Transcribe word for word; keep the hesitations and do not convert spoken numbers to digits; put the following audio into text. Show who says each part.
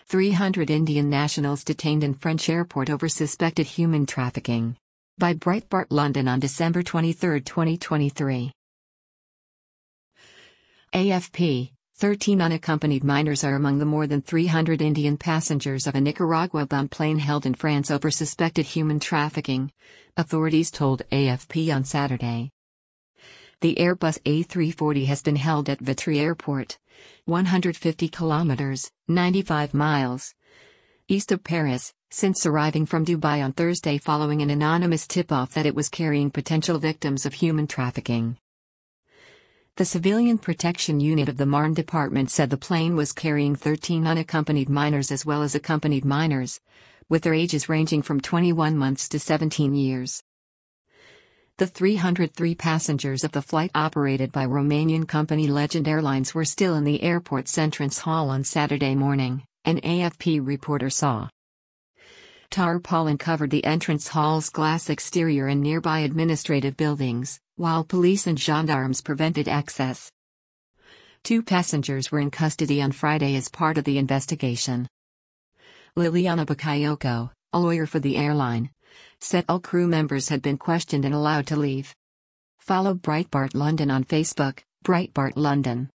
Speaker 1: three hundred Indian nationals detained in French airport over suspected human trafficking. By Breitbart London on December twenty-third, twenty twenty-three. A F P, thirteen unaccompanied minors are among the more than three hundred Indian passengers of a Nicaragua-bound plane held in France over suspected human trafficking, authorities told A F P on Saturday. The Airbus A three forty has been held at Vitry Airport, one hundred fifty kilometers, ninety-five miles, east of Paris, since arriving from Dubai on Thursday following an anonymous tip-off that it was carrying potential victims of human trafficking. The Civilian Protection Unit of the Marne Department said the plane was carrying thirteen unaccompanied minors as well as accompanied minors, with their ages ranging from twenty-one months to seventeen years. The three hundred three passengers of the flight operated by Romanian company Legend Airlines were still in the airport's entrance hall on Saturday morning, an A F P reporter saw. Tarpaulin covered the entrance hall's glass exterior and nearby administrative buildings, while police and gendarmes prevented access. Two passengers were in custody on Friday as part of the investigation. Liliana Bakayoko, a lawyer for the airline, said all crew members had been questioned and allowed to leave. Follow Breitbart London on Facebook, Breitbart London.